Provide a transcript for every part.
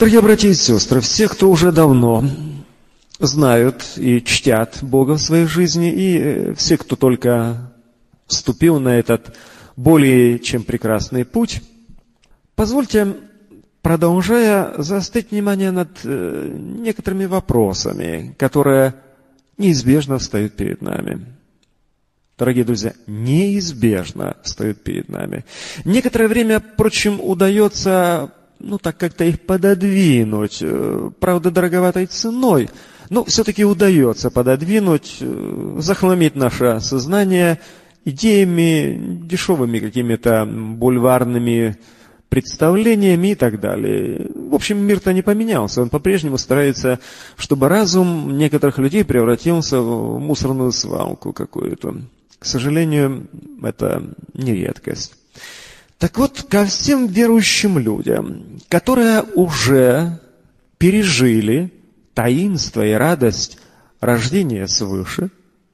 Дорогие братья и сестры, все, кто уже давно знают и чтят Бога в своей жизни, и все, кто только вступил на этот более чем прекрасный путь, позвольте, продолжая, заострить внимание над некоторыми вопросами, которые неизбежно встают перед нами. Дорогие друзья, неизбежно встают перед нами. Некоторое время, впрочем, удается, так как-то их пододвинуть, правда, дороговатой ценой, но все-таки удается пододвинуть, захламить наше сознание идеями, дешевыми какими-то бульварными представлениями и так далее. В общем, мир-то не поменялся. Он по-прежнему старается, чтобы разум некоторых людей превратился в мусорную свалку какую-то. К сожалению, это не редкость. Так вот, ко всем верующим людям, которые уже пережили таинство и радость рождения свыше,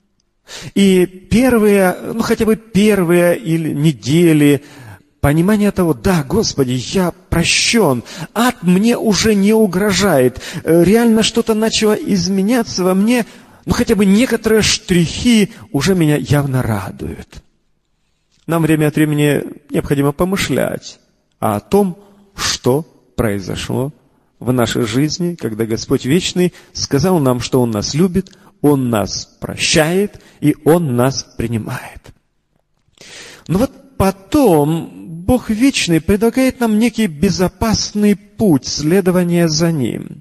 и первые, хотя бы первые или недели понимание того, да, Господи, я прощен, ад мне уже не угрожает, реально что-то начало изменяться во мне, хотя бы некоторые штрихи уже меня явно радуют. Нам время от времени необходимо помышлять о том, что произошло в нашей жизни, когда Господь Вечный сказал нам, что Он нас любит, Он нас прощает и Он нас принимает. Но вот потом Бог Вечный предлагает нам некий безопасный путь следования за Ним.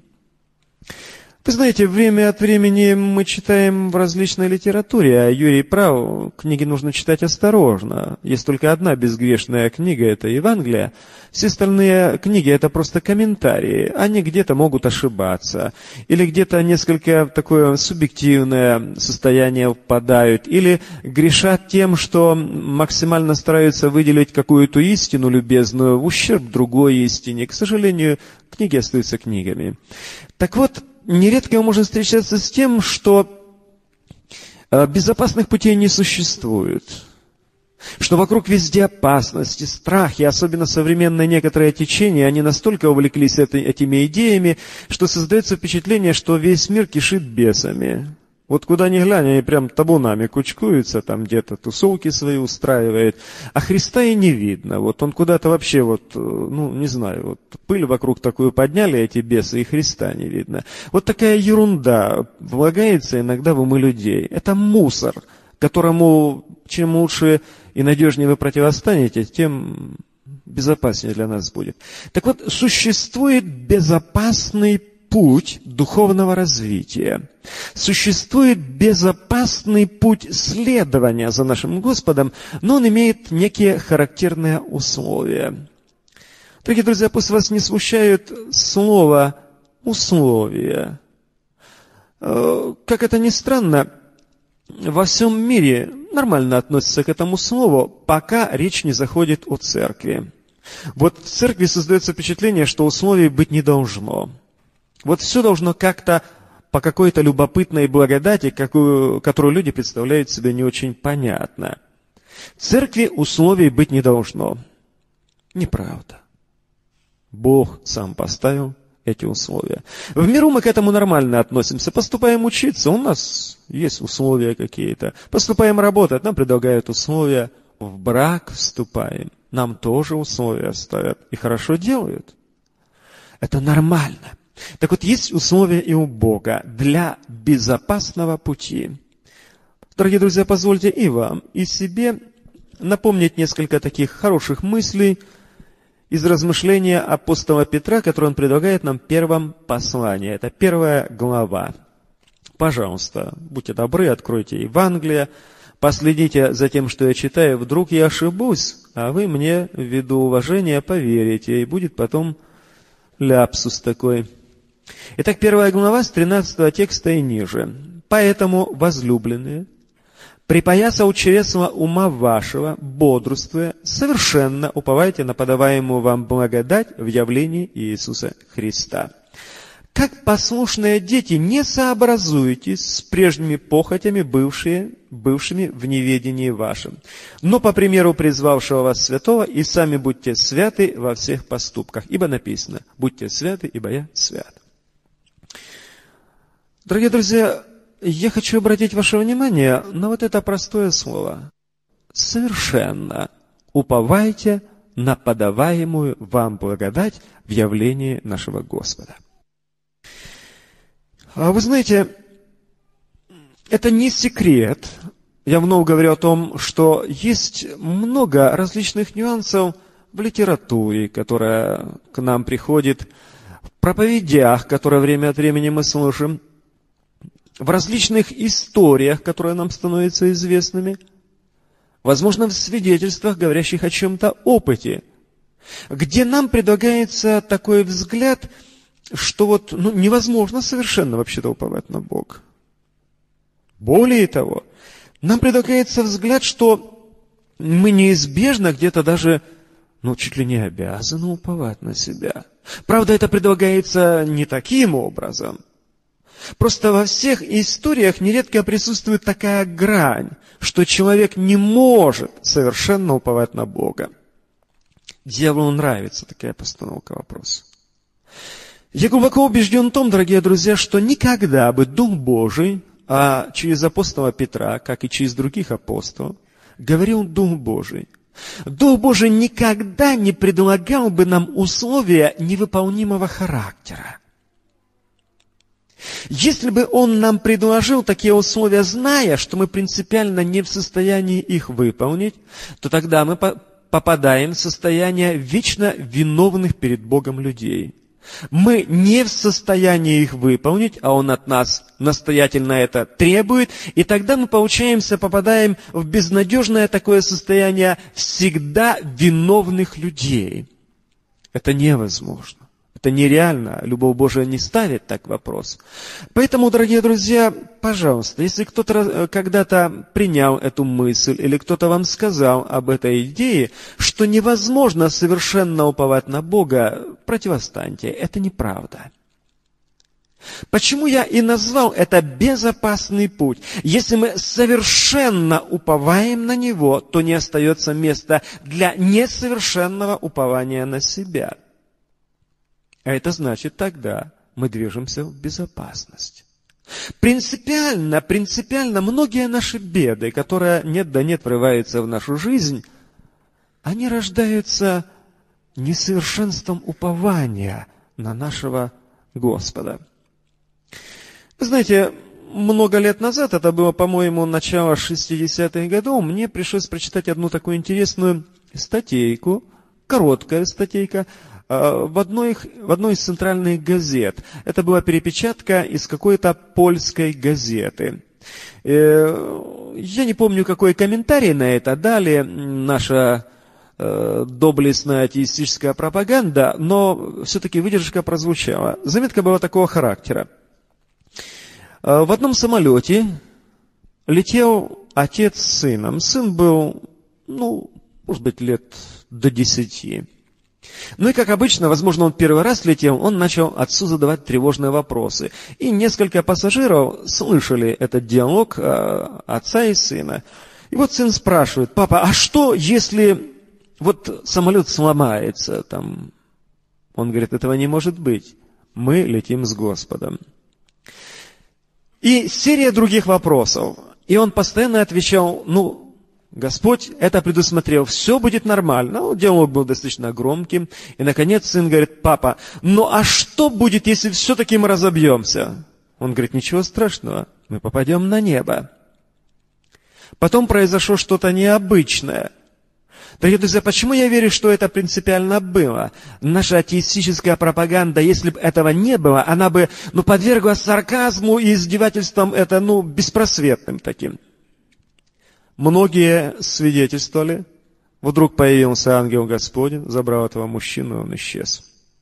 Вы знаете, время от времени мы читаем в различной литературе, а Юрий прав, книги нужно читать осторожно. Есть только одна безгрешная книга, это Евангелие. Все остальные книги это просто комментарии. Они где-то могут ошибаться, или где-то несколько такое субъективное состояние впадают, или грешат тем, что максимально стараются выделить какую-то истину любезную в ущерб другой истине. К сожалению, книги остаются книгами. Так вот, нередко мы можем встречаться с тем, что безопасных путей не существует, что вокруг везде опасности, страхи, особенно современные некоторые течения, они настолько увлеклись этими идеями, что создается впечатление, что весь мир кишит бесами. Вот куда ни глянь, они прям табунами кучкуются, там где-то тусовки свои устраивают, а Христа и не видно. Вот он куда-то вообще, не знаю, пыль вокруг такую подняли эти бесы, и Христа не видно. Вот такая ерунда влагается иногда в умы людей. Это мусор, которому чем лучше и надежнее вы противостанете, тем безопаснее для нас будет. Так вот, существует безопасный путь духовного развития. Существует безопасный путь следования за нашим Господом, но он имеет некие характерные условия. Дорогие друзья, пусть вас не смущает слово «условия». Как это ни странно, во всем мире нормально относятся к этому слову, пока речь не заходит о церкви. Вот в церкви создается впечатление, что условий быть не должно. Вот все должно как-то по какой-то любопытной благодати, которую люди представляют себе не очень понятно. В церкви условий быть не должно. Неправда. Бог сам поставил эти условия. В миру мы к этому нормально относимся. Поступаем учиться, у нас есть условия какие-то. Поступаем работать, нам предлагают условия. В брак вступаем, нам тоже условия ставят. И хорошо делают. Это нормально. Так вот, есть условия и у Бога для безопасного пути. Дорогие друзья, позвольте и вам, и себе напомнить несколько таких хороших мыслей из размышления апостола Петра, которые он предлагает нам в первом послании. Это 1 глава. Пожалуйста, будьте добры, откройте Евангелие, последите за тем, что я читаю, вдруг я ошибусь, а вы мне ввиду уважения поверите, и будет потом ляпсус такой. Итак, 1 глава с 13 текста и ниже. «Поэтому, возлюбленные, припаяся у чресла ума вашего, бодрствуя, совершенно уповайте на подаваемую вам благодать в явлении Иисуса Христа. Как послушные дети, не сообразуйтесь с прежними похотями, бывшими в неведении вашем. Но по примеру призвавшего вас святого, и сами будьте святы во всех поступках. Ибо написано: будьте святы, ибо я свят. Дорогие друзья, я хочу обратить ваше внимание на вот это простое слово. Совершенно уповайте на подаваемую вам благодать в явлении нашего Господа. А вы знаете, это не секрет. Я много говорю о том, что есть много различных нюансов в литературе, которая к нам приходит, в проповедях, которые время от времени мы слушаем, в различных историях, которые нам становятся известными, возможно, в свидетельствах, говорящих о чем-то опыте, где нам предлагается такой взгляд, что вот невозможно совершенно вообще-то уповать на Бога. Более того, нам предлагается взгляд, что мы неизбежно где-то даже, чуть ли не обязаны уповать на себя. Правда, это предлагается не таким образом. Просто во всех историях нередко присутствует такая грань, что человек не может совершенно уповать на Бога. Дьяволу нравится такая постановка вопроса. Я глубоко убежден в том, дорогие друзья, что никогда бы Дух Божий, а через апостола Петра, как и через других апостолов, говорил Дух Божий. Дух Божий никогда не предлагал бы нам условия невыполнимого характера. Если бы Он нам предложил такие условия, зная, что мы принципиально не в состоянии их выполнить, то тогда мы попадаем в состояние вечно виновных перед Богом людей. Мы не в состоянии их выполнить, а Он от нас настоятельно это требует, и тогда мы попадаем в безнадежное такое состояние всегда виновных людей. Это невозможно. Это нереально. Любовь Божия не ставит так вопрос. Поэтому, дорогие друзья, пожалуйста, если кто-то когда-то принял эту мысль, или кто-то вам сказал об этой идее, что невозможно совершенно уповать на Бога, противостаньте. Это неправда. Почему я и назвал это безопасный путь? Если мы совершенно уповаем на Него, то не остается места для несовершенного упования на себя. А это значит, тогда мы движемся в безопасность. Принципиально многие наши беды, которые нет врываются в нашу жизнь, они рождаются несовершенством упования на нашего Господа. Вы знаете, много лет назад, это было, по-моему, начало 60-х годов, мне пришлось прочитать одну такую интересную статейку, короткая статейка, в одной из центральных газет. Это была перепечатка из какой-то польской газеты. Я не помню, какой комментарий на это дали наша доблестная атеистическая пропаганда, но все-таки выдержка прозвучала. Заметка была такого характера. В одном самолете летел отец с сыном. Сын был, может быть, лет до 10. Ну и, как обычно, возможно, он первый раз летел, он начал отцу задавать тревожные вопросы. И несколько пассажиров слышали этот диалог отца и сына. И вот сын спрашивает: папа, а что, если самолет сломается там? Он говорит: этого не может быть. Мы летим с Господом. И серия других вопросов. И он постоянно отвечал: Господь это предусмотрел, все будет нормально. Диалог был достаточно громким. И, наконец, сын говорит: папа, а что будет, если все-таки мы разобьемся? Он говорит: ничего страшного, мы попадем на небо. Потом произошло что-то необычное. Дорогие друзья, почему я верю, что это принципиально было? Наша атеистическая пропаганда, если бы этого не было, она бы подвергла сарказму и издевательствам это беспросветным таким. Многие свидетельствовали, вдруг появился ангел Господень, забрал этого мужчину, и он исчез.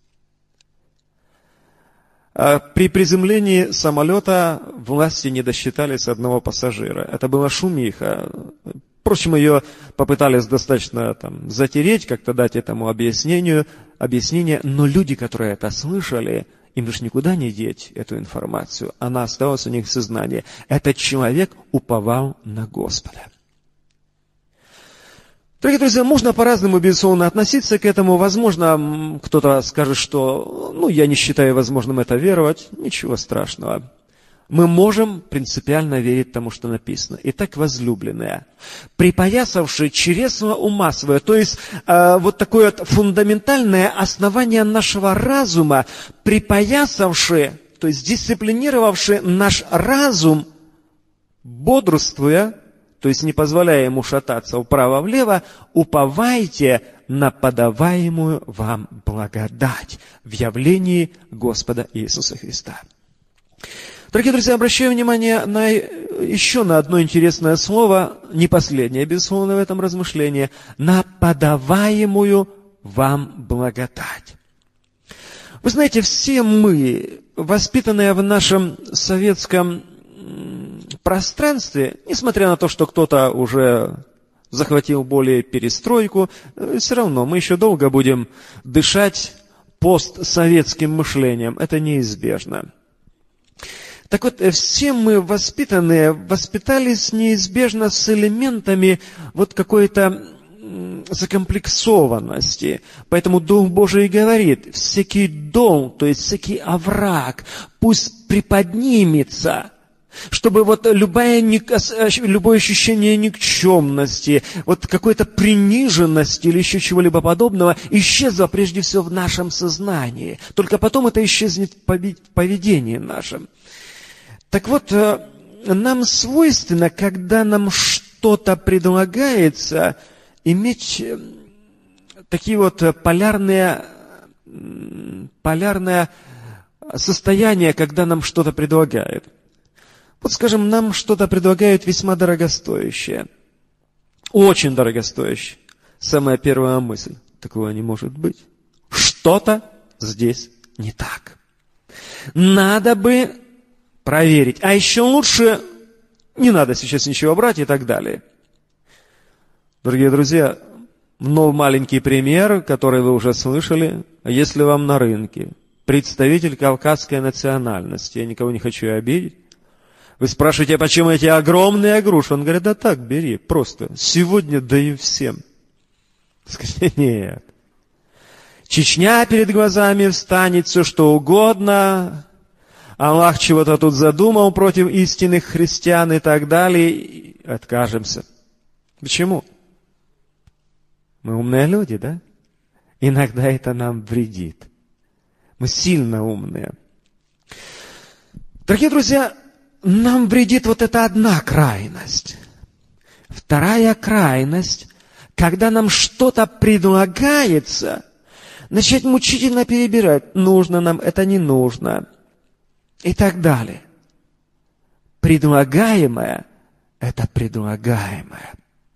При приземлении самолета власти не досчитались одного пассажира. Это была шумиха. Впрочем, ее попытались достаточно затереть, как-то дать этому объяснение, но люди, которые это слышали, им же никуда не деть эту информацию. Она осталась у них в сознании. Этот человек уповал на Господа. Дорогие друзья, можно по-разному, безусловно, относиться к этому. Возможно, кто-то скажет, что я не считаю возможным это веровать. Ничего страшного. Мы можем принципиально верить тому, что написано. Итак, возлюбленные, припоясавшие чресла ума своего, то есть вот такое вот фундаментальное основание нашего разума, припоясавшие, то есть дисциплинировавшие наш разум, бодрствуя, то есть не позволяя ему шататься вправо-влево, уповайте на подаваемую вам благодать в явлении Господа Иисуса Христа. Дорогие друзья, обращаю внимание еще на одно интересное слово, не последнее, безусловно, в этом размышлении, на подаваемую вам благодать. Вы знаете, все мы, воспитанные в нашем советском пространстве, несмотря на то, что кто-то уже захватил более перестройку, все равно мы еще долго будем дышать постсоветским мышлением. Это неизбежно. Так вот, все мы воспитанные, воспитались неизбежно с элементами вот какой-то закомплексованности. Поэтому Дух Божий говорит, всякий дом, то есть всякий овраг, пусть приподнимется, чтобы вот любое ощущение никчемности, вот какой-то приниженности или еще чего-либо подобного исчезло прежде всего в нашем сознании. Только потом это исчезнет в поведении нашем. Так вот, нам свойственно, когда нам что-то предлагается, иметь такие вот полярные состояния, когда нам что-то предлагают. Вот, скажем, нам что-то предлагают весьма дорогостоящее, очень дорогостоящее. Самая первая мысль, такого не может быть. Что-то здесь не так. Надо бы проверить. А еще лучше, не надо сейчас ничего брать и так далее. Дорогие друзья, маленький пример, который вы уже слышали. Если вам на рынке представитель кавказской национальности, я никого не хочу обидеть, вы спрашиваете, почему эти огромные груши? Он говорит, да так, бери, просто. Сегодня даю всем. Скажите, нет. Чечня перед глазами встанет, все что угодно. Аллах чего-то тут задумал против истинных христиан и так далее. И откажемся. Почему? Мы умные люди, да? Иногда это нам вредит. Мы сильно умные. Дорогие друзья, нам вредит вот эта одна крайность. Вторая крайность, когда нам что-то предлагается, начать мучительно перебирать, нужно нам, это не нужно, и так далее. Предлагаемое – это предлагаемое.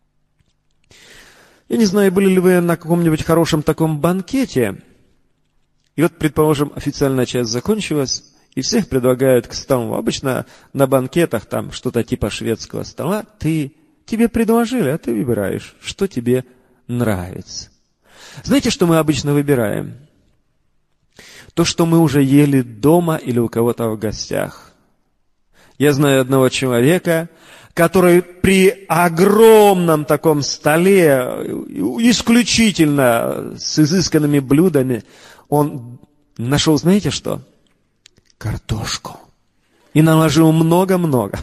Я не знаю, были ли вы на каком-нибудь хорошем таком банкете, и вот, предположим, официальная часть закончилась, и всех предлагают к столу. Обычно на банкетах там что-то типа шведского стола. Тебе предложили, а ты выбираешь, что тебе нравится. Знаете, что мы обычно выбираем? То, что мы уже ели дома или у кого-то в гостях. Я знаю одного человека, который при огромном таком столе, исключительно с изысканными блюдами, он нашел, знаете что? Картошку. И наложил много-много.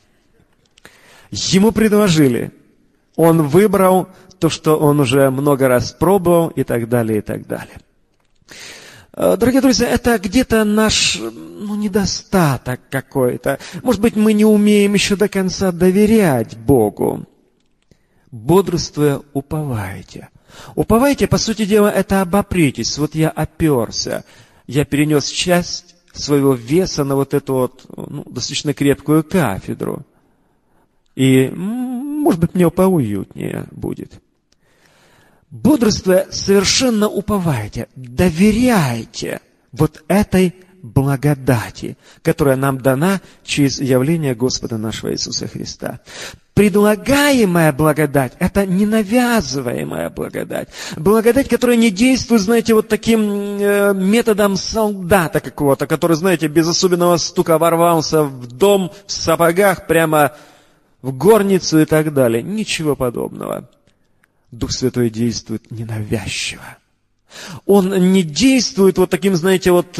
Ему предложили. Он выбрал то, что он уже много раз пробовал, и так далее, и так далее. Дорогие друзья, это где-то наш недостаток какой-то. Может быть, мы не умеем еще до конца доверять Богу. Бодрствуя, уповайте. Уповайте, по сути дела, это обопритесь. Вот я оперся. Я перенес часть своего веса на вот эту вот достаточно крепкую кафедру. И, может быть, мне поуютнее будет. Бодрствуя, совершенно уповайте, доверяйте вот этой благодати, которая нам дана через явление Господа нашего Иисуса Христа. Предлагаемая благодать – это ненавязываемая благодать. Благодать, которая не действует, знаете, вот таким методом солдата какого-то, который, знаете, без особенного стука ворвался в дом в сапогах, прямо в горницу и так далее. Ничего подобного. Дух Святой действует ненавязчиво. Он не действует вот таким, знаете, вот...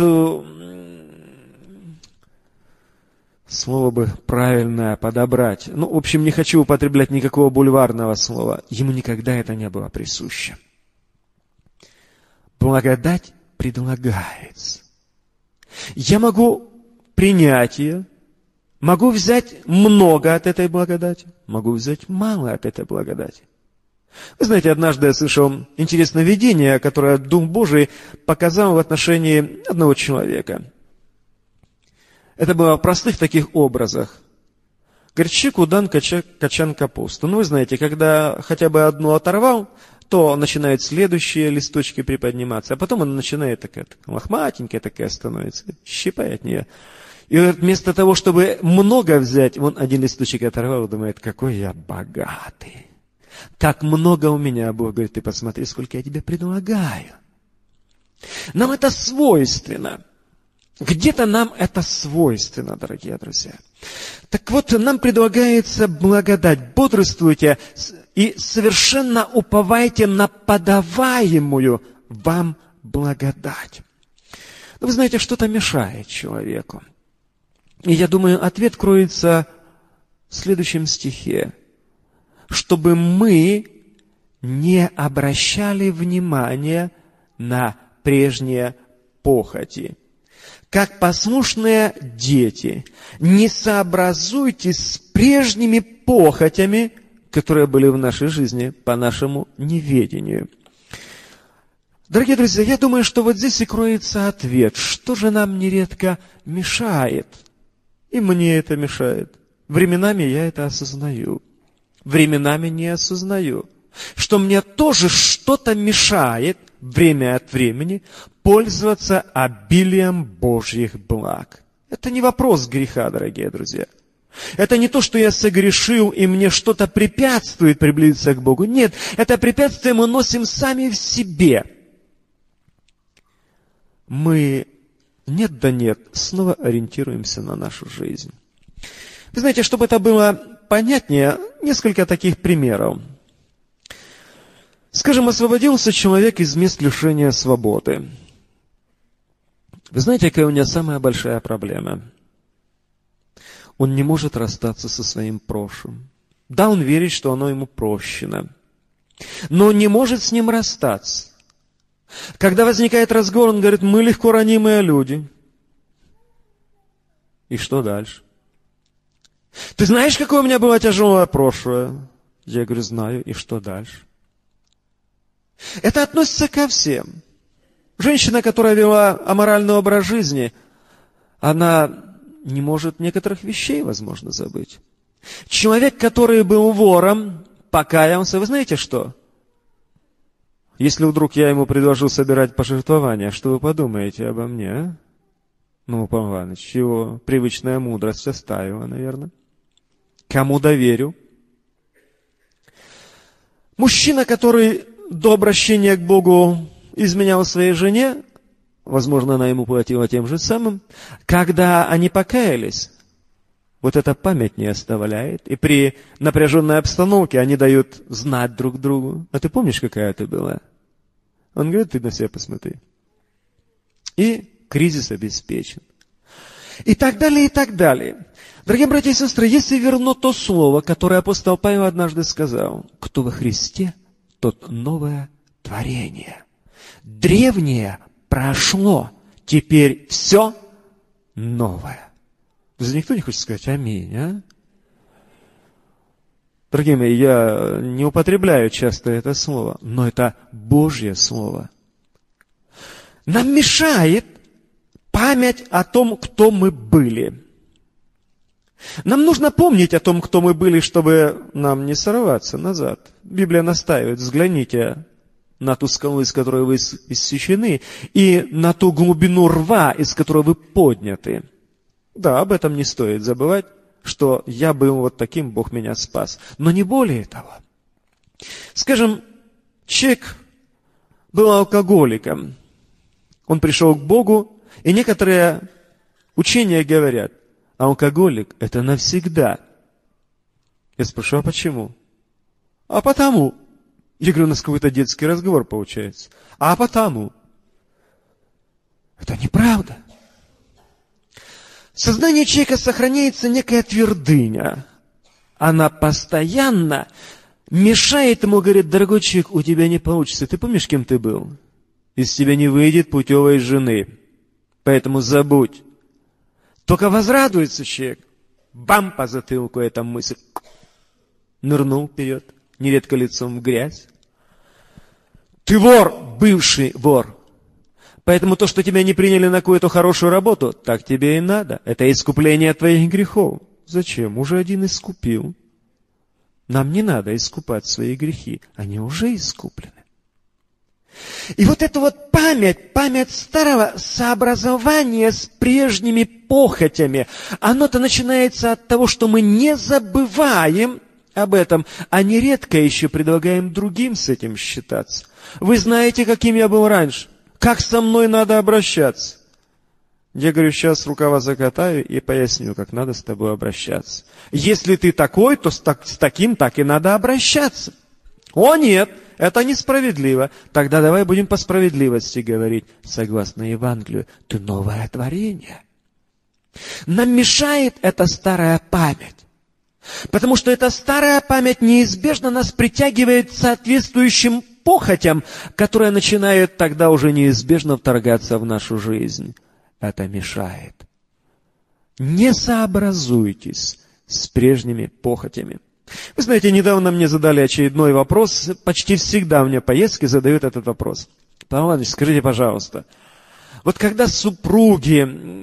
Слово бы правильное подобрать. В общем, не хочу употреблять никакого бульварного слова. Ему никогда это не было присуще. Благодать предлагается. Я могу принять ее, могу взять много от этой благодати, могу взять мало от этой благодати. Вы знаете, однажды я слышал интересное видение, которое Дух Божий показал в отношении одного человека. Это было в простых таких образах. Горчику дан качан капусту. Вы знаете, когда хотя бы одну оторвал, то начинают следующие листочки приподниматься, а потом она начинает такая лохматенькая такая становится, щипай от нее. И вместо того, чтобы много взять, он один листочек оторвал и думает, какой я богатый. Как много у меня, Бог говорит, ты посмотри, сколько я тебе предлагаю. Нам это свойственно. Где-то нам это свойственно, дорогие друзья. Так вот, нам предлагается благодать. Бодрствуйте и совершенно уповайте на подаваемую вам благодать. Вы знаете, что-то мешает человеку. И я думаю, ответ кроется в следующем стихе. Чтобы мы не обращали внимания на прежние похоти. Как послушные дети, не сообразуйтесь с прежними похотями, которые были в нашей жизни по нашему неведению. Дорогие друзья, я думаю, что вот здесь и кроется ответ. Что же нам нередко мешает? И мне это мешает. Временами я это осознаю. Временами не осознаю. Что мне тоже что-то мешает время от времени пользоваться обилием Божьих благ. Это не вопрос греха, дорогие друзья. Это не то, что я согрешил, и мне что-то препятствует приблизиться к Богу. Нет, это препятствие мы носим сами в себе. Мы нет да нет снова ориентируемся на нашу жизнь. Вы знаете, чтобы это было понятнее, несколько таких примеров. Скажем, освободился человек из мест лишения свободы. Вы знаете, какая у него самая большая проблема? Он не может расстаться со своим прошлым. Да, он верит, что оно ему прощено, но не может с ним расстаться. Когда возникает разговор, он говорит, мы легко ранимые люди. И что дальше? Ты знаешь, какое у меня было тяжелое прошлое? Я говорю, знаю. И что дальше? Это относится ко всем. Женщина, которая вела аморальный образ жизни, она не может некоторых вещей, возможно, забыть. Человек, который был вором, покаялся, вы знаете что? Если вдруг я ему предложил собирать пожертвования, что вы подумаете обо мне, а? Павел Иванович, его привычная мудрость оставила, наверное. Кому доверю? Мужчина, который до обращения к Богу изменял своей жене, возможно, она ему платила тем же самым, когда они покаялись, вот эта память не оставляет, и при напряженной обстановке они дают знать друг другу. А ты помнишь, какая ты была? Он говорит, ты на себя посмотри. И кризис обеспечен. И так далее, и так далее. Дорогие братья и сестры, если верно то слово, которое апостол Павел однажды сказал, кто во Христе, тот новое творение. Древнее прошло, теперь все новое. Никто не хочет сказать аминь, а? Дорогие мои, я не употребляю часто это слово, но это Божье слово. Нам мешает память о том, кто мы были. Нам нужно помнить о том, кто мы были, чтобы нам не сорваться назад. Библия настаивает, взгляните на ту скалу, из которой вы иссечены, и на ту глубину рва, из которой вы подняты. Да, об этом не стоит забывать. что я был вот таким, Бог меня спас. Но не более того. Скажем, человек был алкоголиком. Он пришел к Богу, и некоторые учения говорят, алкоголик – это навсегда. Я спрашиваю, а почему? А потому. Я говорю, у нас какой-то детский разговор получается. А потому. Это неправда. В сознании человека сохраняется некая твердыня. Она постоянно мешает ему, говорит, дорогой человек, у тебя не получится. Ты помнишь, кем ты был? Из тебя не выйдет путевой жены. Поэтому забудь. Только возрадуется человек. Бам по затылку эта мысль. Нырнул вперед, нередко лицом в грязь. Ты вор, бывший вор. Поэтому то, что тебя не приняли на какую-то хорошую работу, так тебе и надо. Это искупление твоих грехов. Зачем? Уже один искупил. Нам не надо искупать свои грехи. Они уже искуплены. И вот эта вот память старого сообразования с прежними похотями, оно-то начинается от того, что мы не забываем об этом, а нередко еще предлагаем другим с этим считаться. Вы знаете, каким я был раньше? Как со мной надо обращаться? Я говорю, сейчас рукава закатаю и поясню, как надо с тобой обращаться. Если ты такой, то с таким так и надо обращаться. О нет, это несправедливо. Тогда давай будем по справедливости говорить. Согласно Евангелию, ты новое творение. Нам мешает эта старая память. Потому что эта старая память неизбежно нас притягивает к соответствующим похотям, которые начинают тогда уже неизбежно вторгаться в нашу жизнь. Это мешает. Не сообразуйтесь с прежними похотями. Вы знаете, недавно мне задали очередной вопрос. Почти всегда мне поездки задают этот вопрос. Павел Иванович, скажите, пожалуйста, вот когда супруги,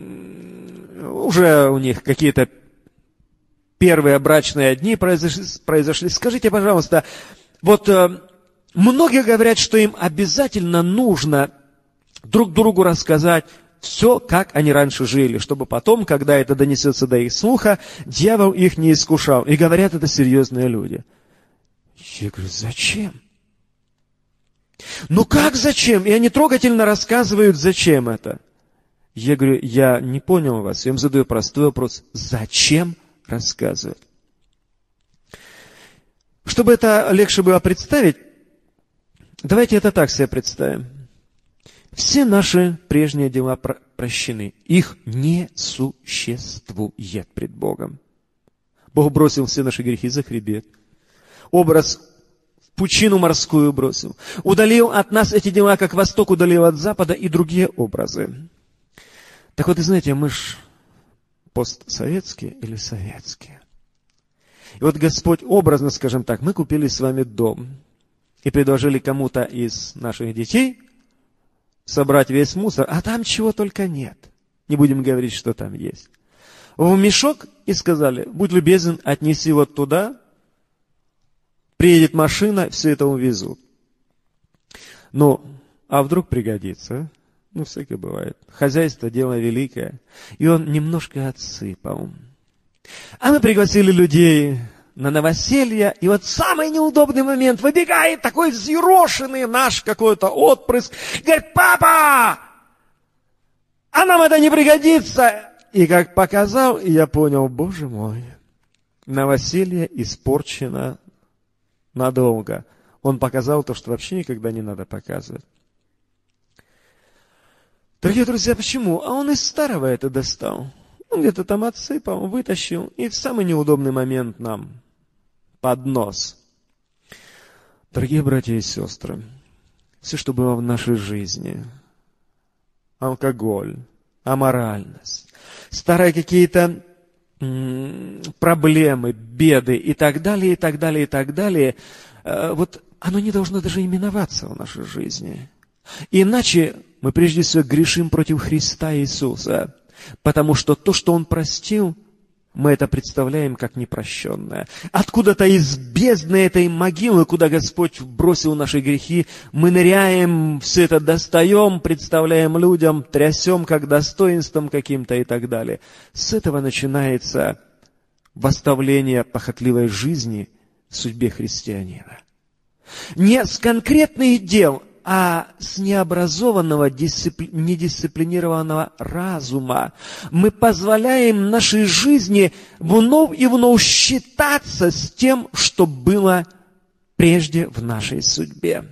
уже у них какие-то первые брачные дни произошли, скажите, пожалуйста, вот многие говорят, что им обязательно нужно друг другу рассказать все, как они раньше жили, чтобы потом, когда это донесется до их слуха, дьявол их не искушал. И говорят это серьезные люди. Я говорю, зачем? Ну как зачем? И они трогательно рассказывают, зачем это. Я говорю, я не понял вас. Я им задаю простой вопрос. Зачем рассказывать? Чтобы это легче было представить, давайте это так себе представим. Все наши прежние дела прощены. Их не существует пред Богом. Бог бросил все наши грехи за хребет. Образ в пучину морскую бросил. Удалил от нас эти дела, как Восток удалил от Запада, и другие образы. Так вот, и знаете, мы ж постсоветские или советские. И вот Господь образно, скажем так, мы купили с вами дом и предложили кому-то из наших детей собрать весь мусор, а там чего только нет. Не будем говорить, что там есть. В мешок и сказали, будь любезен, отнеси вот туда, приедет машина, все это увезут. Ну, а вдруг пригодится? Ну, всякое бывает. Хозяйство – дело великое. И он немножко отсыпал. А мы пригласили людей на новоселье, и вот самый неудобный момент, выбегает такой взъерошенный наш какой-то отпрыск, говорит, папа, а нам это не пригодится. И как показал, я понял, боже мой, новоселье испорчено надолго. Он показал то, что вообще никогда не надо показывать. Дорогие друзья, почему? А он из старого это достал. Он где-то там отсыпал, вытащил, и в самый неудобный момент нам под нос. Дорогие братья и сестры, все, что было в нашей жизни, алкоголь, аморальность, старые какие-то проблемы, беды и так далее, и так далее, и так далее, вот оно не должно даже именоваться в нашей жизни. Иначе мы прежде всего грешим против Христа Иисуса, потому что то, что Он простил, мы это представляем как непрощенное. Откуда-то из бездны этой могилы, куда Господь бросил наши грехи, мы ныряем, все это достаем, представляем людям, трясем как достоинством каким-то и так далее. С этого начинается в оставление похотливой жизни в судьбе христианина. Не с конкретных дел, а с необразованного, недисциплинированного разума мы позволяем нашей жизни вновь и вновь считаться с тем, что было прежде в нашей судьбе.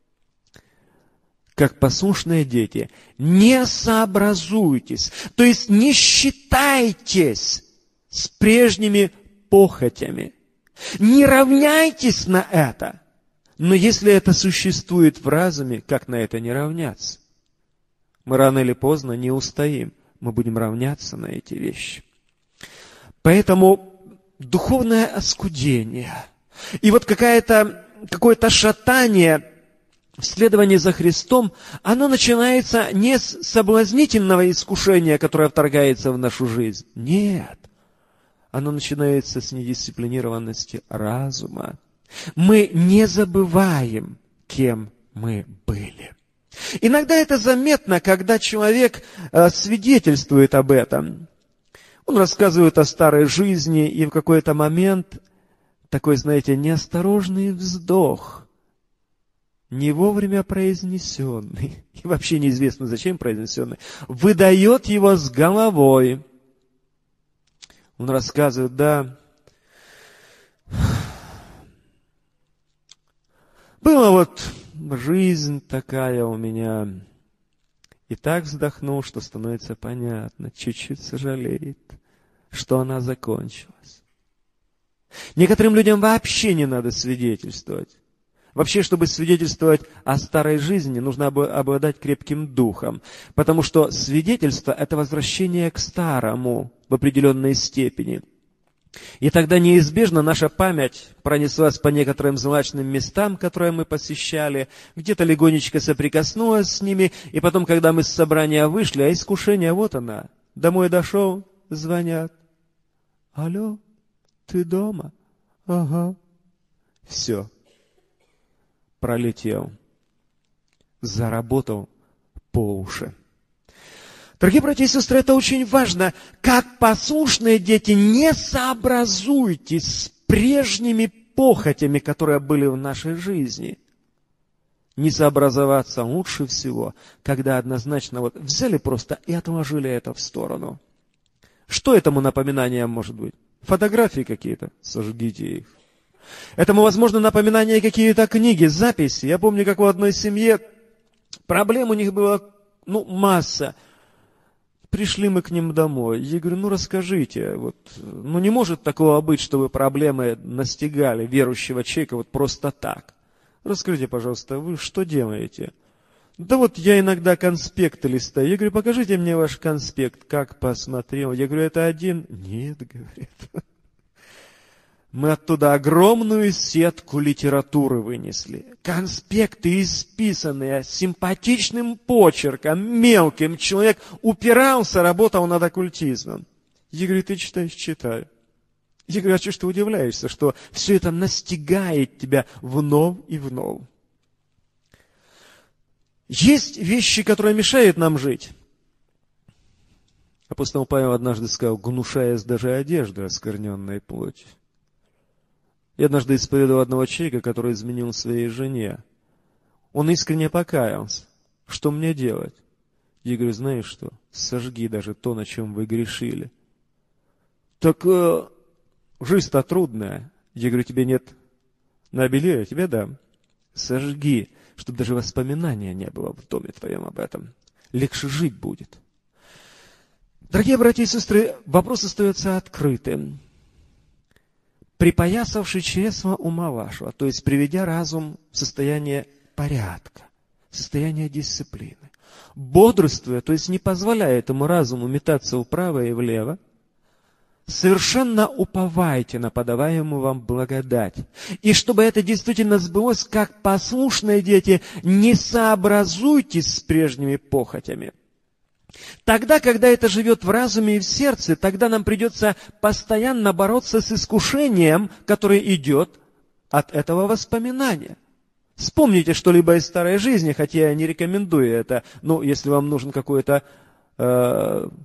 Как послушные дети, не сообразуйтесь, то есть не считайтесь с прежними похотями, не равняйтесь на это. Но если это существует в разуме, как на это не равняться? Мы рано или поздно не устоим, мы будем равняться на эти вещи. Поэтому духовное оскудение и вот какое-то шатание в следовании за Христом, оно начинается не с соблазнительного искушения, которое вторгается в нашу жизнь. Нет. Оно начинается с недисциплинированности разума. Мы не забываем, кем мы были. Иногда это заметно, когда человек свидетельствует об этом. Он рассказывает о старой жизни, и в какой-то момент такой, знаете, неосторожный вздох, не вовремя произнесенный, и вообще неизвестно, зачем произнесенный, выдает его с головой. Он рассказывает, да, была вот жизнь такая у меня, и так вздохнул, что становится понятно, чуть-чуть сожалеет, что она закончилась. Некоторым людям вообще не надо свидетельствовать. Вообще, чтобы свидетельствовать о старой жизни, нужно обладать крепким духом, потому что свидетельство – это возвращение к старому в определенной степени. И тогда неизбежно наша память пронеслась по некоторым злачным местам, которые мы посещали, где-то легонечко соприкоснулась с ними, и потом, когда мы с собрания вышли, а искушение, вот она, домой дошел, звонят. Алло, ты дома? Ага. Все. Пролетел. Заработал по уши. Дорогие братья и сестры, это очень важно. Как послушные дети, не сообразуйтесь с прежними похотями, которые были в нашей жизни. Не сообразоваться лучше всего, когда однозначно вот взяли просто и отложили это в сторону. Что этому напоминанием может быть? Фотографии какие-то? Сожгите их. Этому, возможно, напоминания какие-то книги, записи. Я помню, как в одной семье проблем у них было, масса. Пришли мы к ним домой. Я говорю, расскажите, не может такого быть, чтобы проблемы настигали верующего человека просто так. Расскажите, пожалуйста, вы что делаете? Да я иногда конспекты листаю. Я говорю, покажите мне ваш конспект. Как посмотрел? Я говорю, это один? Нет, говорит. Мы оттуда огромную сетку литературы вынесли. Конспекты исписанные симпатичным почерком, мелким. Человек упирался, работал над оккультизмом. Я говорю, ты читаешь? Читаю. Я говорю, а что ж ты удивляешься, что все это настигает тебя вновь и вновь? Есть вещи, которые мешают нам жить. Апостол Павел однажды сказал, гнушаясь даже одежды, оскверненной плотью. Я однажды исповедовал одного человека, который изменил своей жене. Он искренне покаялся. Что мне делать? Я говорю, знаешь что? Сожги даже то, на чем вы грешили. Так жизнь-то трудная. Я говорю, тебе нет на белье, я тебе дам. Сожги, чтобы даже воспоминания не было в доме твоем об этом. Легче жить будет. Дорогие братья и сестры, вопрос остается открытым. Припоясавший чресло ума вашего, то есть приведя разум в состояние порядка, в состояние дисциплины, бодрствуя, то есть не позволяя этому разуму метаться вправо и влево, совершенно уповайте на подаваемую вам благодать. И чтобы это действительно сбылось, как послушные дети, не сообразуйтесь с прежними похотями. Тогда, когда это живет в разуме и в сердце, тогда нам придется постоянно бороться с искушением, которое идет от этого воспоминания. Вспомните что-либо из старой жизни, хотя я не рекомендую это. Если вам нужен какой-то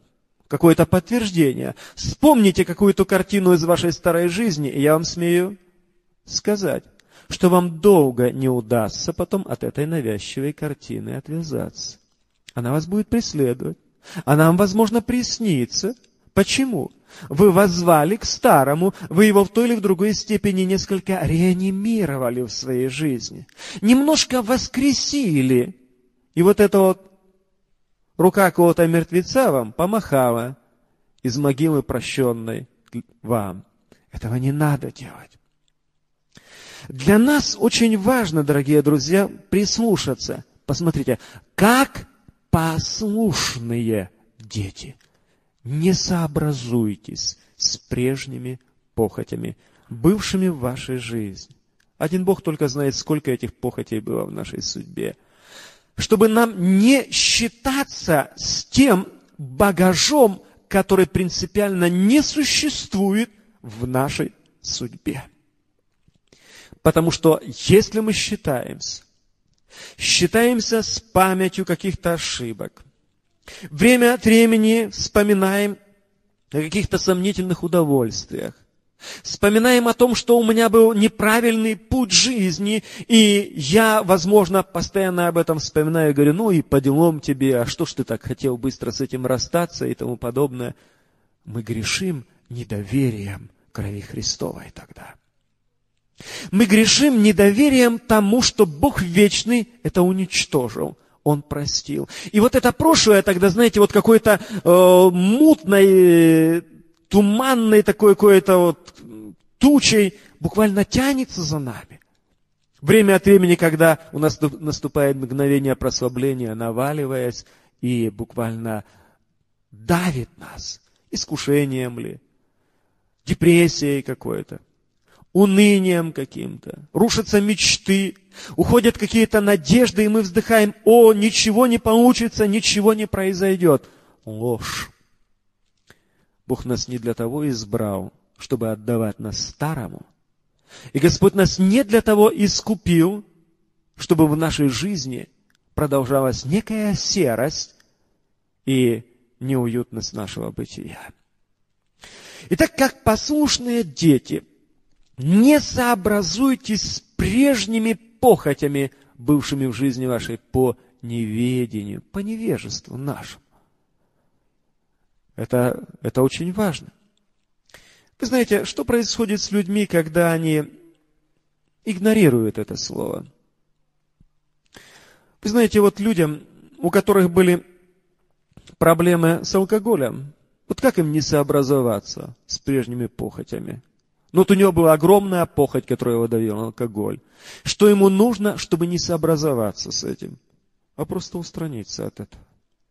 какое-то подтверждение. Вспомните какую-то картину из вашей старой жизни, и я вам смею сказать, что вам долго не удастся потом от этой навязчивой картины отвязаться. Она вас будет преследовать. Она вам, возможно, приснится. Почему? Вы воззвали к старому, вы его в той или в другой степени несколько реанимировали в своей жизни. Немножко воскресили. И вот эта вот рука какого-то мертвеца вам помахала из могилы прощенной вам. Этого не надо делать. Для нас очень важно, дорогие друзья, прислушаться. Посмотрите, как послушные дети. Не сообразуйтесь с прежними похотями, бывшими в вашей жизни. Один Бог только знает, сколько этих похотей было в нашей судьбе. Чтобы нам не считаться с тем багажом, который принципиально не существует в нашей судьбе. Потому что если мы считаемся с памятью каких-то ошибок, время от времени вспоминаем о каких-то сомнительных удовольствиях, вспоминаем о том, что у меня был неправильный путь жизни, и я, возможно, постоянно об этом вспоминаю и говорю, ну и по делам тебе, а что ж ты так хотел быстро с этим расстаться и тому подобное. Мы грешим недоверием крови Христовой тогда. Мы грешим недоверием тому, что Бог вечный это уничтожил. Он простил. И вот это прошлое тогда, знаете, вот какой-то мутной, туманной такой какой-то вот тучей буквально тянется за нами. Время от времени, когда у нас наступает мгновение прослабления, наваливаясь и буквально давит нас. Искушением ли, депрессией какой-то, унынием каким-то, рушатся мечты, уходят какие-то надежды, и мы вздыхаем, о, ничего не получится, ничего не произойдет. Ложь. Бог нас не для того избрал, чтобы отдавать нас старому. И Господь нас не для того искупил, чтобы в нашей жизни продолжалась некая серость и неуютность нашего бытия. Итак, как послушные дети, не сообразуйтесь с прежними похотями, бывшими в жизни вашей, по неведению, по невежеству нашему. Это очень важно. Вы знаете, что происходит с людьми, когда они игнорируют это слово? Вы знаете, вот людям, у которых были проблемы с алкоголем, вот как им не сообразоваться с прежними похотями? Но вот у него была огромная похоть, которая его давила, алкоголь. Что ему нужно, чтобы не сообразоваться с этим? А просто устраниться от этого.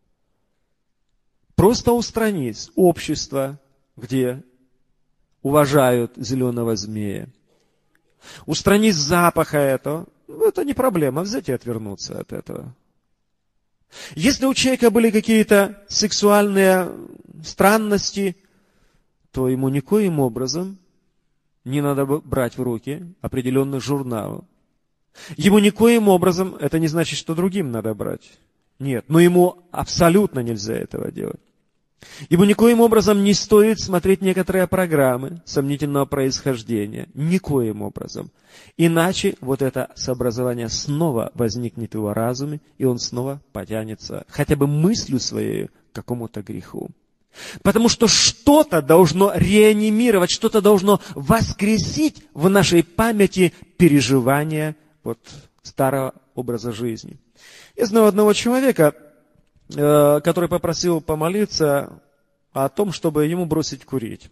Просто устранить общество, где уважают зеленого змея. Устранить запаха этого. Это не проблема, взять и отвернуться от этого. Если у человека были какие-то сексуальные странности, то ему никоим образом не надо брать в руки определенный журнал. Ему никоим образом, это не значит, что другим надо брать. Нет, но ему абсолютно нельзя этого делать. Ему никоим образом не стоит смотреть некоторые программы сомнительного происхождения. Никоим образом. Иначе вот это сообразование снова возникнет в его разуме, и он снова потянется хотя бы мыслью своей к какому-то греху. Потому что что-то должно реанимировать, что-то должно воскресить в нашей памяти переживания вот старого образа жизни. Я знаю одного человека, который попросил помолиться о том, чтобы ему бросить курить.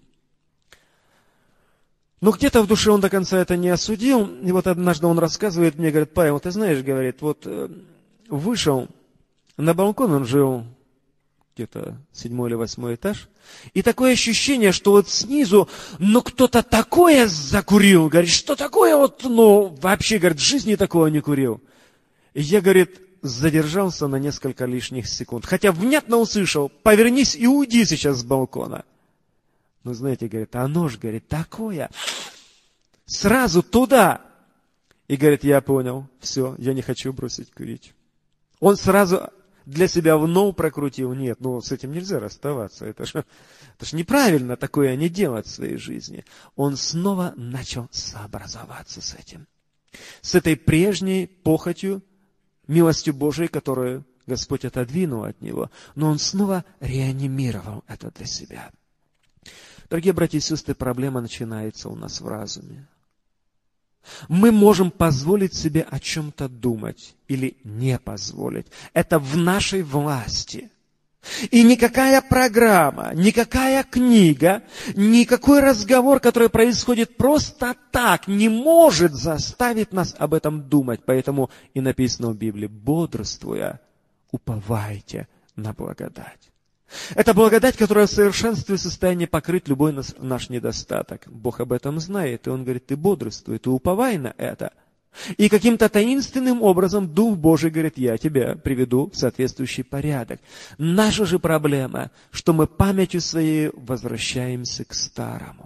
Но где-то в душе он до конца это не осудил. И вот однажды он рассказывает мне, говорит, Павел, ты знаешь, говорит, вот вышел на балкон, он жил где-то 7 или 8 этаж. И такое ощущение, что вот снизу, кто-то такое закурил. Говорит, что такое вот, вообще, говорит, в жизни такого не курил. И я, говорит, задержался на несколько лишних секунд. Хотя внятно услышал, повернись и уйди сейчас с балкона. Но знаете, говорит, оно ж, говорит, такое. Сразу туда. И говорит, я понял, все, я не хочу бросить курить. Он сразу для себя вновь прокрутил. Нет, с этим нельзя расставаться. Это ж неправильно такое не делать в своей жизни. Он снова начал сообразоваться с этим. С этой прежней похотью, милостью Божией, которую Господь отодвинул от него. Но он снова реанимировал это для себя. Дорогие братья и сестры, проблема начинается у нас в разуме. Мы можем позволить себе о чем-то думать или не позволить. Это в нашей власти. И никакая программа, никакая книга, никакой разговор, который происходит просто так, не может заставить нас об этом думать. Поэтому и написано в Библии: бодрствуя, уповайте на благодать. Это благодать, которая в совершенстве в состоянии покрыть любой наш недостаток. Бог об этом знает, и Он говорит: ты бодрствуй, ты уповай на это. И каким-то таинственным образом Дух Божий говорит: я тебя приведу в соответствующий порядок. Наша же проблема, что мы памятью своей возвращаемся к старому.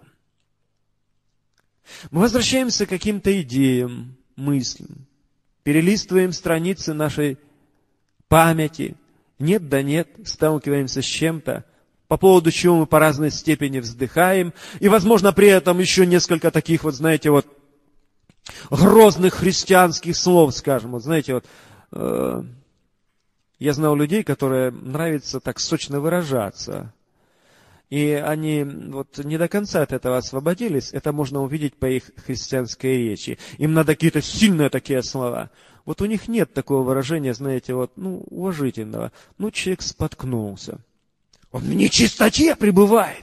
Мы возвращаемся к каким-то идеям, мыслям, перелистываем страницы нашей памяти. Нет да нет, сталкиваемся с чем-то, по поводу чего мы по разной степени вздыхаем, и, возможно, при этом еще несколько таких грозных христианских слов, скажем. Я знал людей, которые нравится так сочно выражаться, и они не до конца от этого освободились. Это можно увидеть по их христианской речи. Им надо какие-то сильные такие слова. У них нет такого выражения, уважительного. Человек споткнулся. Он в нечистоте пребывает.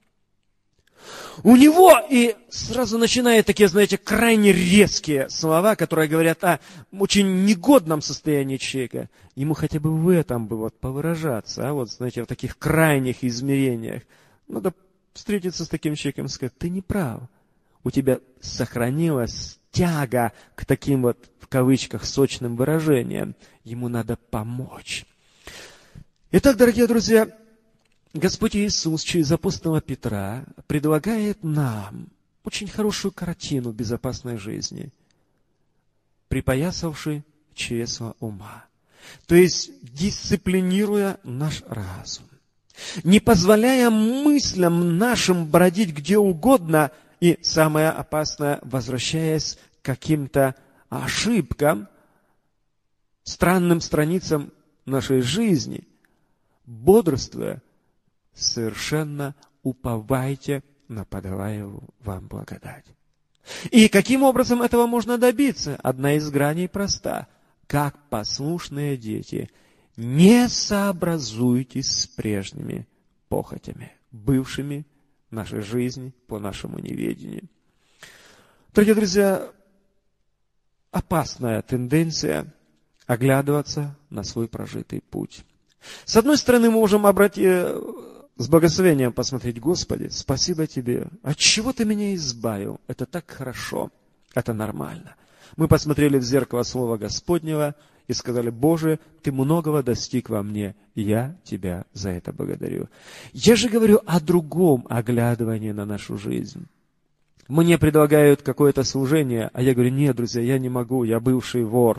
У него и сразу начинают такие, крайне резкие слова, которые говорят о очень негодном состоянии человека. Ему хотя бы в этом бы повыражаться, в таких крайних измерениях. Надо встретиться с таким человеком и сказать: ты не прав. У тебя сохранилась тяга к таким в кавычках сочным выражениям. Ему надо помочь. Итак, дорогие друзья, Господь Иисус через апостола Петра предлагает нам очень хорошую картину безопасной жизни, припоясавши чресло ума. То есть дисциплинируя наш разум, не позволяя мыслям нашим бродить где угодно и, самое опасное, возвращаясь к каким-то ошибкам, странным страницам нашей жизни, бодрствуя, совершенно уповайте на подаваемую вам благодать. И каким образом этого можно добиться? Одна из граней проста. Как послушные дети, не сообразуйтесь с прежними похотями, бывшими в нашей жизни по нашему неведению. Дорогие друзья, опасная тенденция оглядываться на свой прожитый путь. С одной стороны, мы можем с благословением посмотреть: Господи, спасибо Тебе. От чего Ты меня избавил? Это так хорошо. Это нормально. Мы посмотрели в зеркало Слова Господнего и сказали: Боже, Ты многого достиг во мне, и я Тебя за это благодарю. Я же говорю о другом оглядывании на нашу жизнь. Мне предлагают какое-то служение, а я говорю: нет, друзья, я не могу, я бывший вор.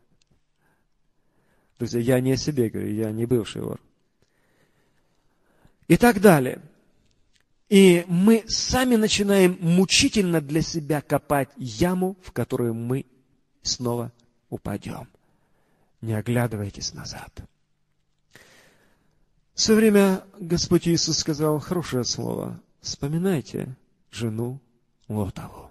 Друзья, я не о себе говорю, я не бывший вор. И так далее. И мы сами начинаем мучительно для себя копать яму, в которую мы снова упадем. Не оглядывайтесь назад. В свое время Господь Иисус сказал хорошее слово: вспоминайте жену Лотову.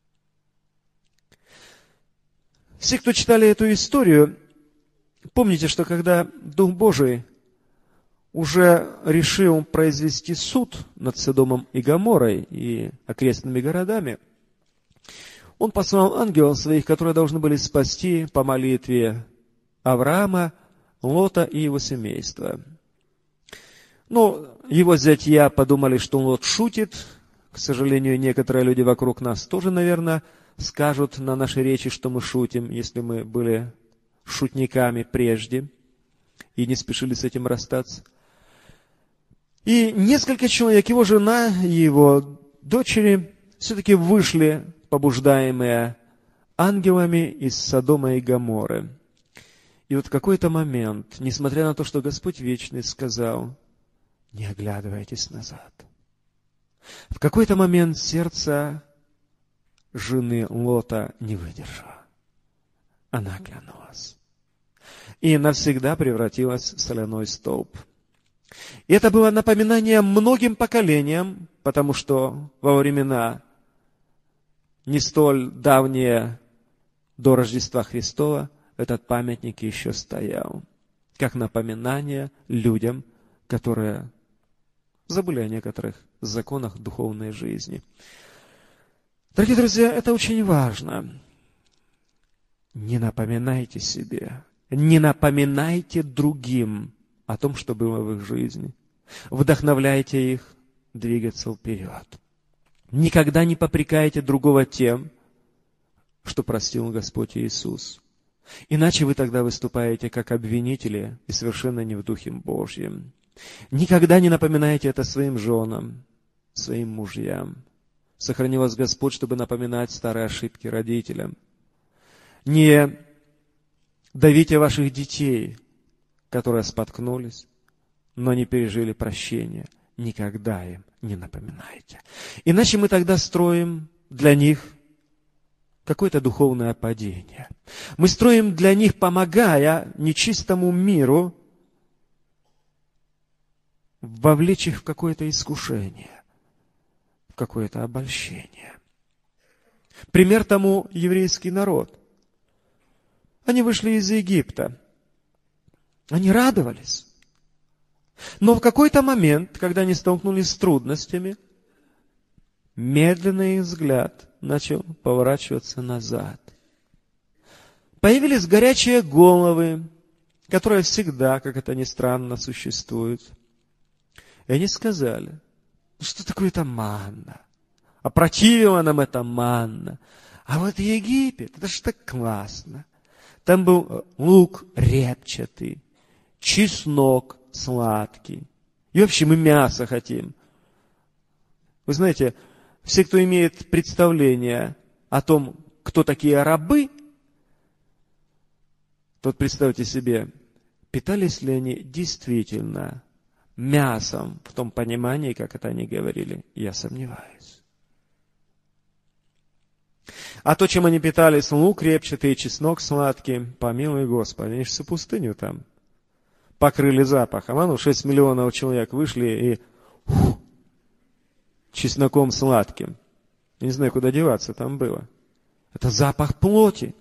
Все, кто читали эту историю, помните, что когда Дух Божий уже решил произвести суд над Содомом и Гоморрой и окрестными городами, Он послал ангелов своих, которые должны были спасти по молитве Авраама, Лота и его семейства. Его зятья подумали, что Лот шутит. К сожалению, некоторые люди вокруг нас тоже, наверное, скажут на нашей речи, что мы шутим, если мы были шутниками прежде и не спешили с этим расстаться. И несколько человек, его жена и его дочери, все-таки вышли, побуждаемые ангелами из Содома и Гоморры. И вот в какой-то момент, несмотря на то, что Господь Вечный сказал, не оглядывайтесь назад, в какой-то момент сердце жены Лота не выдержало. Она оглянулась. И навсегда превратилась в соляной столб. И это было напоминание многим поколениям, потому что во времена не столь давние до Рождества Христова этот памятник еще стоял, как напоминание людям, которые забыли о некоторых законах духовной жизни. Дорогие друзья, это очень важно. Не напоминайте себе, не напоминайте другим о том, что было в их жизни. Вдохновляйте их двигаться вперед. Никогда не попрекайте другого тем, что простил Господь Иисус. Иначе вы тогда выступаете как обвинители и совершенно не в Духе Божьем. Никогда не напоминайте это своим женам, своим мужьям. Сохрани вас Господь, чтобы напоминать старые ошибки родителям. Не давите ваших детей, которые споткнулись, но не пережили прощения. Никогда им не напоминайте. Иначе мы тогда строим для них какое-то духовное падение. Мы строим для них, помогая нечистому миру вовлечь их в какое-то искушение, в какое-то обольщение. Пример тому еврейский народ. Они вышли из Египта. Они радовались. Но в какой-то момент, когда они столкнулись с трудностями, медленно их взгляд начал поворачиваться назад. Появились горячие головы, которые всегда, как это ни странно, существуют. И они сказали, что такое-то манна? Опротивила нам эта манна. А вот Египет, это ж так классно. Там был лук репчатый, чеснок сладкий. И вообще мы мясо хотим. Вы знаете, все, кто имеет представление о том, кто такие рабы, тот, представьте себе, питались ли они действительно мясом в том понимании, как это они говорили, я сомневаюсь. А то, чем они питались, лук репчатый, чеснок сладкий, помилуй Господи, они же всю пустыню там покрыли запахом. 6 миллионов человек вышли и чесноком сладким. Я не знаю, куда деваться там было. Это запах плоти.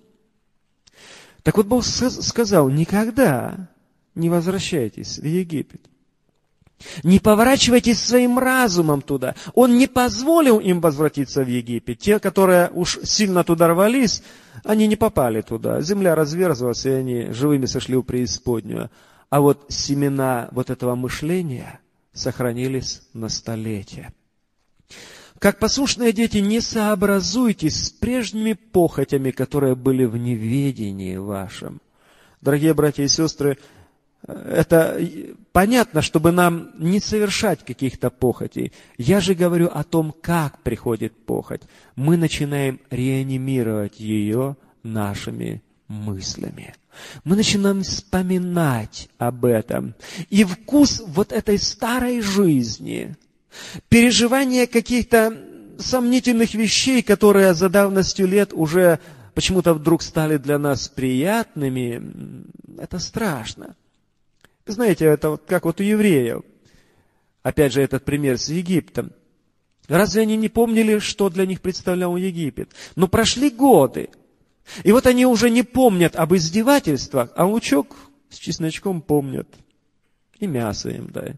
Так вот, Бог сказал, никогда не возвращайтесь в Египет. Не поворачивайтесь своим разумом туда. Он не позволил им возвратиться в Египет. Те, которые уж сильно туда рвались, они не попали туда. Земля разверзлась, и они живыми сошли в преисподнюю. А вот семена вот этого мышления сохранились на столетия. Как послушные дети, не сообразуйтесь с прежними похотями, которые были в неведении вашем. Дорогие братья и сестры, это понятно, чтобы нам не совершать каких-то похотей. Я же говорю о том, как приходит похоть. Мы начинаем реанимировать ее нашими мыслями. Мы начинаем вспоминать об этом. И вкус вот этой старой жизни, переживание каких-то сомнительных вещей, которые за давностью лет уже почему-то вдруг стали для нас приятными, это страшно. Знаете, это вот как вот у евреев. Опять же, этот пример с Египтом. Разве они не помнили, что для них представлял Египет? Но прошли годы. И вот они уже не помнят об издевательствах, а лучок с чесночком помнят. И мясо им дай.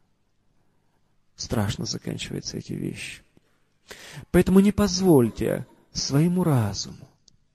Страшно заканчиваются эти вещи. Поэтому не позвольте своему разуму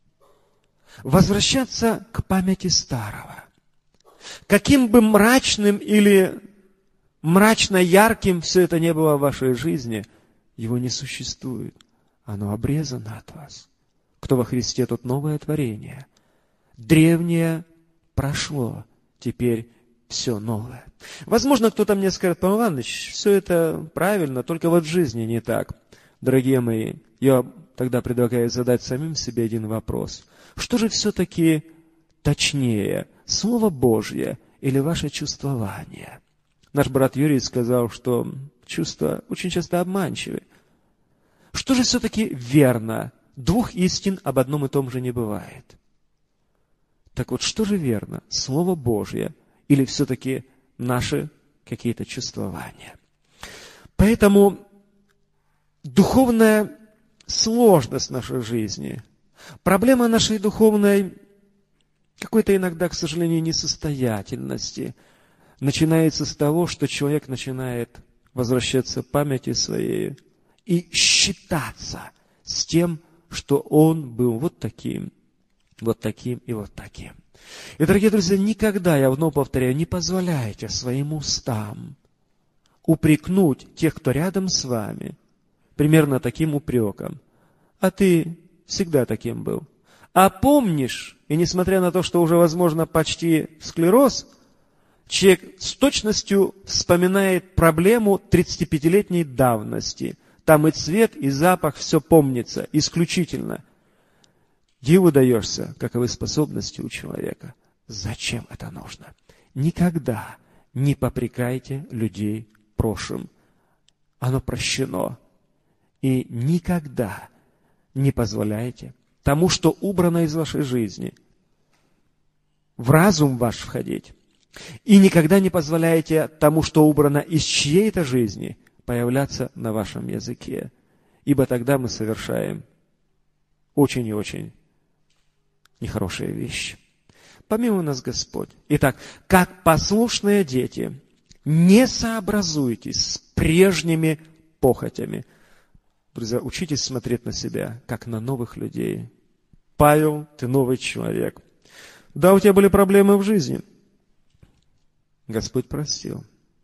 возвращаться к памяти старого. Каким бы мрачным или мрачно ярким все это не было в вашей жизни, его не существует. Оно обрезано от вас. Кто во Христе, тот новое творение. Древнее прошло, теперь все новое. Возможно, кто-то мне скажет, Павел Иванович, все это правильно, только вот в жизни не так. Дорогие мои, я тогда предлагаю задать самим себе один вопрос. Что же все-таки точнее, Слово Божье или ваше чувствование? Наш брат Юрий сказал, что чувства очень часто обманчивы. Что же все-таки верно? Двух истин об одном и том же не бывает. Так вот, что же верно? Слово Божье или все-таки наши какие-то чувствования? Поэтому духовная сложность нашей жизни, проблема нашей духовной какой-то иногда, к сожалению, несостоятельности начинается с того, что человек начинает возвращаться к памяти своей и считаться с тем, что он был вот таким и вот таким. И, дорогие друзья, никогда, я вновь повторяю, не позволяйте своим устам упрекнуть тех, кто рядом с вами, примерно таким упреком. А ты всегда таким был. А помнишь, и несмотря на то, что уже, возможно, почти склероз, человек с точностью вспоминает проблему 35-летней давности. Там и цвет, и запах, все помнится исключительно. Диву даешься, каковы способности у человека. Зачем это нужно? Никогда не попрекайте людей прошлым. Оно прощено. И никогда не позволяйте тому, что убрано из вашей жизни, в разум ваш входить. И никогда не позволяйте тому, что убрано из чьей-то жизни, появляться на вашем языке. Ибо тогда мы совершаем очень и очень нехорошие вещи. Помилуй нас Господь. Итак, как послушные дети, не сообразуйтесь с прежними похотями. Друзья, учитесь смотреть на себя, как на новых людей. Павел, ты новый человек. Да, у тебя были проблемы в жизни. Господь простил.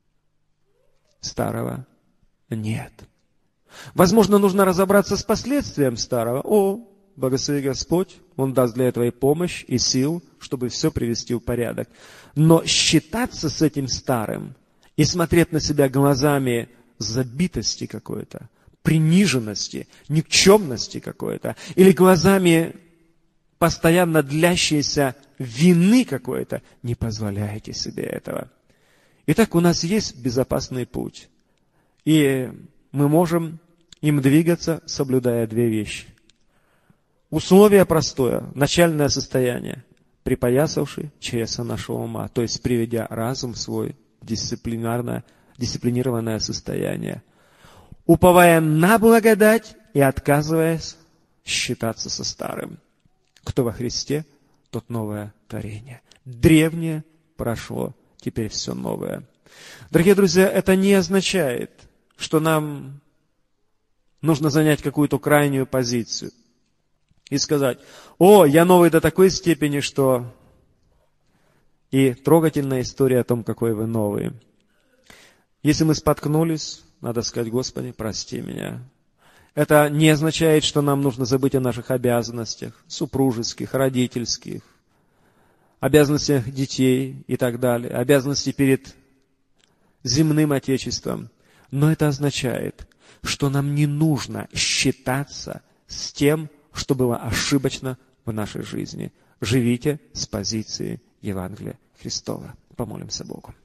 Старого нет. Возможно, нужно разобраться с последствием старого. Благослови Господь, Он даст для этого и помощь, и сил, чтобы все привести в порядок. Но считаться с этим старым и смотреть на себя глазами забитости какой-то, приниженности, никчемности какой-то, или глазами постоянно длящейся вины какой-то, не позволяйте себе этого. Итак, у нас есть безопасный путь. И мы можем им двигаться, соблюдая две вещи. Условие простое, начальное состояние, припоясавший чреса нашего ума, то есть приведя разум свой в дисциплинированное состояние, уповая на благодать и отказываясь считаться со старым. Кто во Христе, тот новое творение. Древнее прошло, теперь все новое. Дорогие друзья, это не означает, что нам нужно занять какую-то крайнюю позицию и сказать: я новый до такой степени, что... И трогательная история о том, какой вы новый. Если мы споткнулись, надо сказать: Господи, прости меня. Это не означает, что нам нужно забыть о наших обязанностях, супружеских, родительских, обязанностях детей и так далее, обязанности перед земным Отечеством. Но это означает, что нам не нужно считаться с тем, что было ошибочно в нашей жизни. Живите с позиции Евангелия Христова. Помолимся Богу.